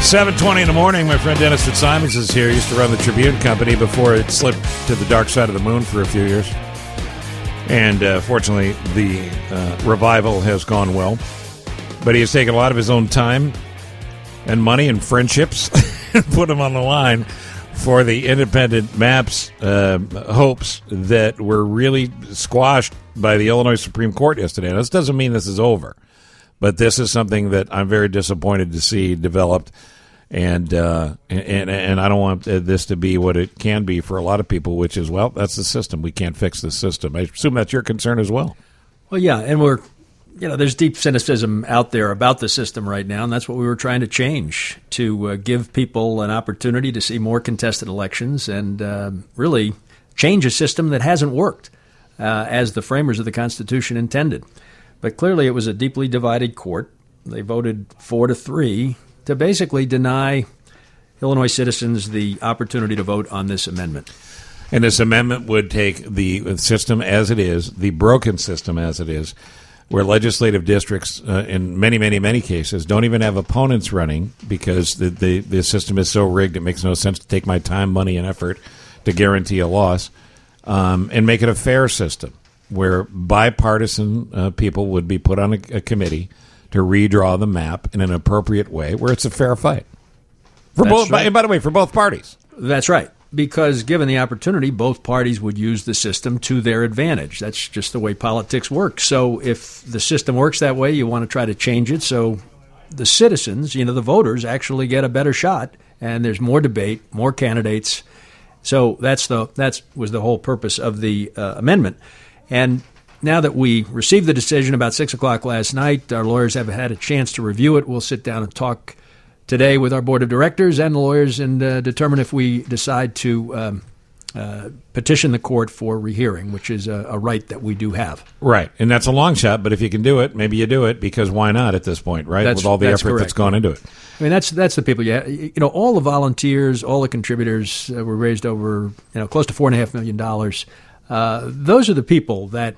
7:20 in the morning. My friend Dennis Fitzsimons is here. He used to run the Tribune Company before it slipped to the dark side of the moon for a few years. And fortunately, the revival has gone well. But he has taken a lot of his own time and money and friendships and put them on the line for the independent MAPS hopes that were really squashed by the Illinois Supreme Court yesterday. Now, this doesn't mean this is over, but this is something that I'm very disappointed to see developed. And I don't want this to be what it can be for a lot of people, which is, well, that's the system. We can't fix the system. I assume that's your concern as well. Well, yeah, and there's deep cynicism out there about the system right now, and that's what we were trying to change, to give people an opportunity to see more contested elections and really change a system that hasn't worked as the framers of the Constitution intended. But clearly it was a deeply divided court. They voted 4-3 to basically deny Illinois citizens the opportunity to vote on this amendment. And this amendment would take the system as it is, the broken system as it is, where legislative districts, in many, many, many cases, don't even have opponents running because the system is so rigged it makes no sense to take my time, money, and effort to guarantee a loss, and make it a fair system where bipartisan people would be put on a committee to redraw the map in an appropriate way where it's a fair fight. For both, right. By the way, for both parties. That's right. Because given the opportunity, both parties would use the system to their advantage. That's just the way politics works. So if the system works that way, you want to try to change it so the citizens, the voters, actually get a better shot, and there's more debate, more candidates. So that was the whole purpose of the amendment. And now that we received the decision about 6 o'clock last night, our lawyers have had a chance to review it. We'll sit down and talk today with our board of directors and the lawyers and determine if we decide to petition the court for rehearing, which is a right that we do have. Right. And that's a long shot, but if you can do it, maybe you do it, because why not at this point, right? With all the effort that's gone into it. I mean, that's the people. All the volunteers, all the contributors were raised over close to $4.5 million. Those are the people that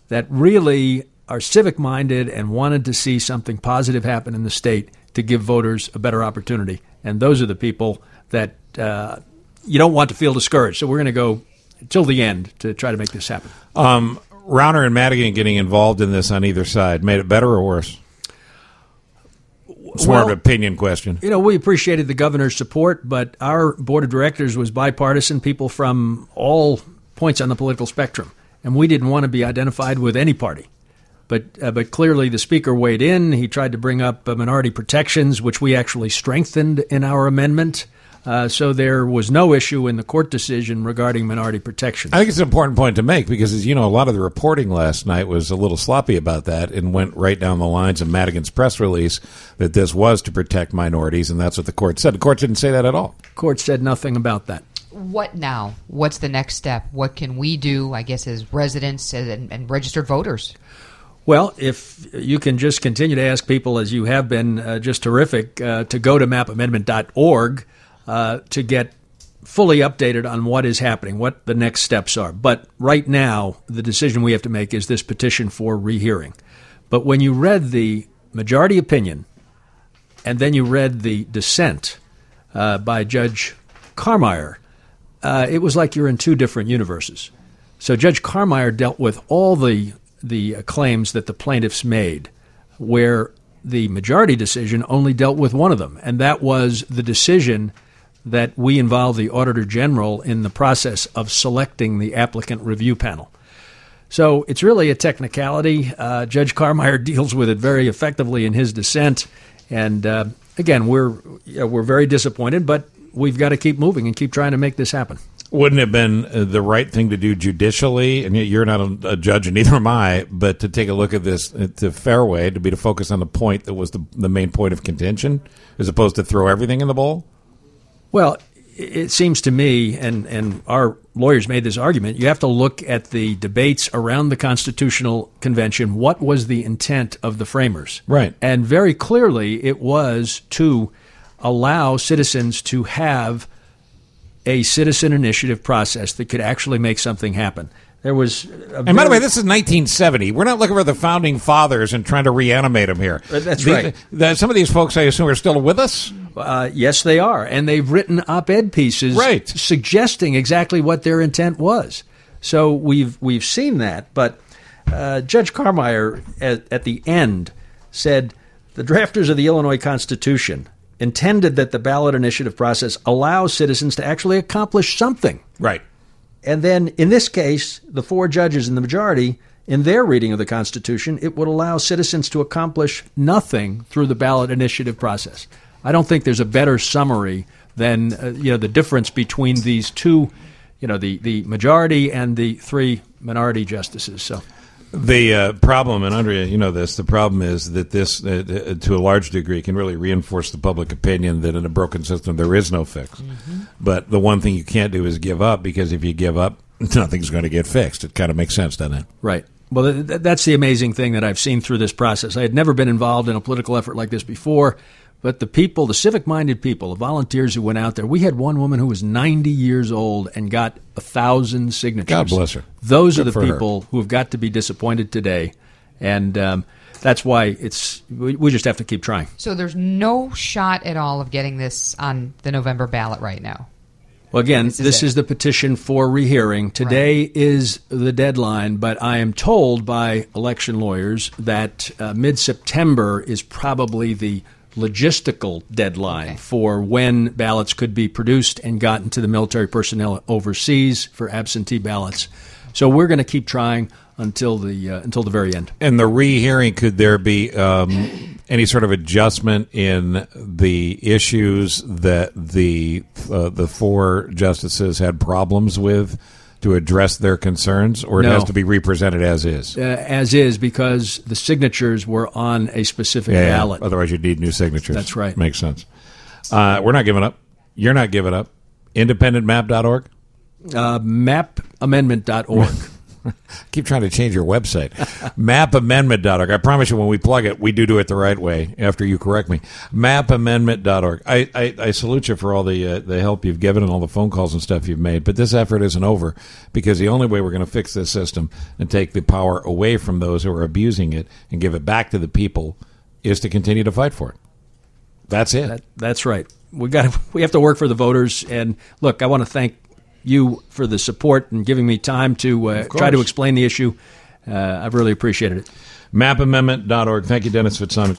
really are civic-minded and wanted to see something positive happen in the state to give voters a better opportunity. And those are the people that you don't want to feel discouraged. So we're going to go till the end to try to make this happen. Rauner and Madigan getting involved in this on either side made it better or worse? It's more of an opinion question. We appreciated the governor's support, but our board of directors was bipartisan, people from all points on the political spectrum. And we didn't want to be identified with any party. But clearly the speaker weighed in. He tried to bring up minority protections, which we actually strengthened in our amendment. So there was no issue in the court decision regarding minority protections. I think it's an important point to make because, as you know, a lot of the reporting last night was a little sloppy about that and went right down the lines of Madigan's press release that this was to protect minorities, and that's what the court said. The court didn't say that at all. The court said nothing about that. What now? What's the next step? What can we do, I guess, as residents and registered voters? Well, if you can just continue to ask people, as you have been just terrific, to go to mapamendment.org to get fully updated on what is happening, what the next steps are. But right now, the decision we have to make is this petition for rehearing. But when you read the majority opinion and then you read the dissent by Judge Carmeier, it was like you're in two different universes. So Judge Carmeier dealt with all the claims that the plaintiffs made, where the majority decision only dealt with one of them, and that was the decision that we involve the Auditor General in the process of selecting the applicant review panel. So it's really a technicality. Judge Carmeier deals with it very effectively in his dissent, and again, we're very disappointed, but we've got to keep moving and keep trying to make this happen. Wouldn't it have been the right thing to do judicially, and you're not a judge and neither am I, but to take a look at this the fair way, to focus on the point that was the main point of contention, as opposed to throw everything in the bowl? Well, it seems to me, and our lawyers made this argument, you have to look at the debates around the Constitutional Convention. What was the intent of the framers? Right. And very clearly it was to allow citizens to have a citizen initiative process that could actually make something happen. There was and by the way, this is 1970. We're not looking for the founding fathers and trying to reanimate them here. That's right. Some of these folks, I assume, are still with us? Yes, they are. And they've written op-ed pieces suggesting exactly what their intent was. So we've seen that. But Judge Carmeier, at the end, said the drafters of the Illinois Constitution intended that the ballot initiative process allows citizens to actually accomplish something. Right. And then, in this case, the 4 judges in the majority, in their reading of the Constitution, it would allow citizens to accomplish nothing through the ballot initiative process. I don't think there's a better summary than the difference between these two, the majority and the 3 minority justices. So. The problem, and Andrea, you know this, the problem is that this, to a large degree, can really reinforce the public opinion that in a broken system there is no fix. Mm-hmm. But the one thing you can't do is give up, because if you give up, nothing's going to get fixed. It kind of makes sense, doesn't it? Right. Well, that's the amazing thing that I've seen through this process. I had never been involved in a political effort like this before. But the people, the civic-minded people, the volunteers who went out there, we had one woman who was 90 years old and got 1,000 signatures. God bless her. Those are the people who have got to be disappointed today. And that's why we just have to keep trying. So there's no shot at all of getting this on the November ballot right now? Well, again, this is the petition for rehearing. Today is the deadline, but I am told by election lawyers that mid-September is probably the logistical deadline for when ballots could be produced and gotten to the military personnel overseas for absentee ballots. So we're going to keep trying until the very end. And the rehearing, could there be any sort of adjustment in the issues that the 4 justices had problems with to address their concerns, or it has to be represented as is? As is, because the signatures were on a specific ballot. Otherwise, you'd need new signatures. That's right. Makes sense. We're not giving up. You're not giving up. Independentmap.org? Mapamendment.org. Keep trying to change your website. Mapamendment.org. I promise you, when we plug it, we do it the right way after you correct me. Mapamendment.org. I salute you for all the help you've given and all the phone calls and stuff you've made, but this effort isn't over, because the only way we're going to fix this system and take the power away from those who are abusing it and give it back to the people is to continue to fight for it. That's it. That's right. We have to work for the voters. And look, I want to thank you for the support and giving me time to try to explain the issue. I've really appreciated it. Mapamendment.org. Thank you, Dennis Fitzsimons.